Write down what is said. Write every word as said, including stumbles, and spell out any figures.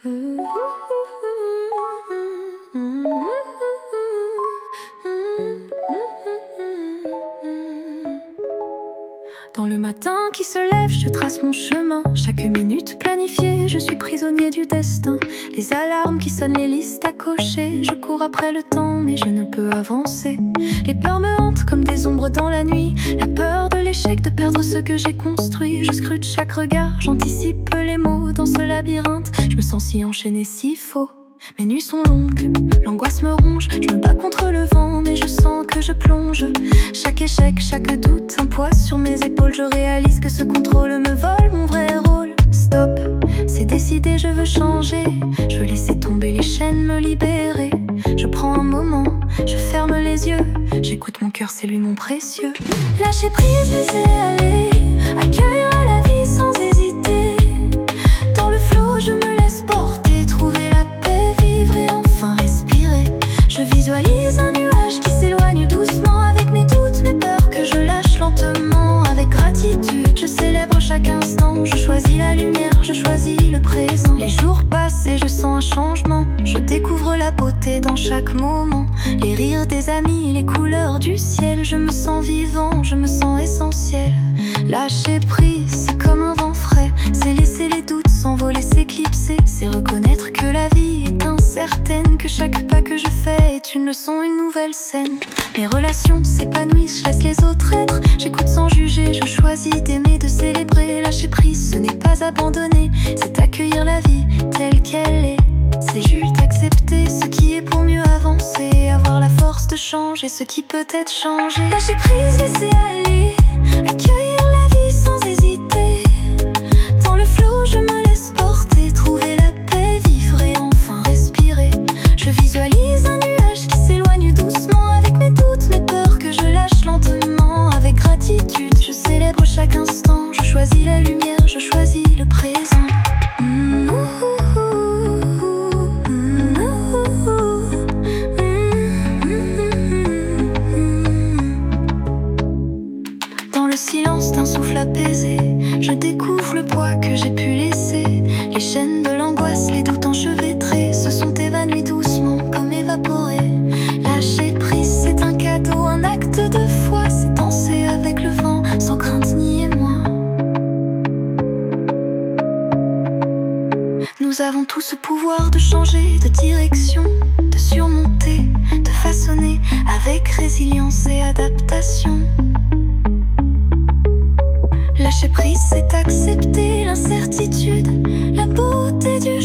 Dans le matin qui se lève, je trace mon chemin. Chaque minute planifiée, je suis prisonnier du destin. Les alarmes qui sonnent, les listes à cocher. Je cours après le temps, mais je ne peux avancer. Les peurs me hantent comme des ombres dans la nuit. La peur de l'échec, de perdre ce que j'ai construit. Je scrute chaque regard, j'anticipe les mots. Dans ce labyrinthe, je me sens si enchaîné, si faux. Mes nuits sont longues, l'angoisse me ronge. Je me bats contre le vent, mais je sens que je plonge. Chaque échec, chaque doute, un poids sur mes épaules. Je réalise que ce contrôle me vole mon vrai rôle. Stop, c'est décidé, je veux changer. Je veux laisser tomber les chaînes, me libérer. Je prends un moment, je ferme les yeux. J'écoute mon cœur, c'est lui mon précieux. Lâcher prise, laisser aller. Accueillir la vie sans hésiter. Dans le flot, je me laisse porter. Trouver la paix, vivre et enfin respirer. Je visualise un nuage qui s'éloigne doucement. Avec mes doutes, mes peurs que je lâche lentement. Avec gratitude, je célèbre chaque instant. Je choisis la lumière, je choisis le présent. Les jours passent et je sens un changement. Je découvre la beauté dans chaque moment. Les rires des amis, les couleurs du ciel. Je me sens vivant, je me sens essentiel. Lâcher prise, c'est comme un vent frais. C'est laisser les doutes s'envoler, s'éclipser. C'est reconnaître que la vie est incertaine. Que chaque pas que je fais est une leçon, une nouvelle scène. Mes relations s'épanouissent, je laisse les autres être. J'écoute sans juger, je choisis d'aimer, de célébrer. Lâcher prise, ce n'est pas abandonner. C'est accueillir la vie telle qu'elle est. C'est juste accepter ce qui est pour mieux avancer. Avoir la force de changer ce qui peut être changé. Lâcher prise, laisser aller. Accueillir la vie sans hésiter. Dans le flot, je me laisse porter. Trouver la paix, vivre et enfin respirer. Je visualise un nuage qui s'éloigne doucement. Avec mes doutes, mes peurs que je lâche lentement. Avec gratitude, je célèbre chaque instant. Je choisis la lumière, je choisis le présent. Mmh, ouh, ouh, ouh, mmh, ouh, ouh, mmh. Dans le silence d'un souffle apaisé, je découvre le poids que j'ai pu laisser. Les chaînes de l'angoisse, les doutes enchevêtrés se sont évanouis doucement comme évaporés. Lâcher prise, c'est un cadeau, un acte de foi. C'est danser avec le vent, sans crainte ni émoi. Nous avons tous ce pouvoir de changer de direction, de surmonter, de façonner avec résilience et adaptation. Lâcher prise, c'est accepter l'incertitude, la beauté du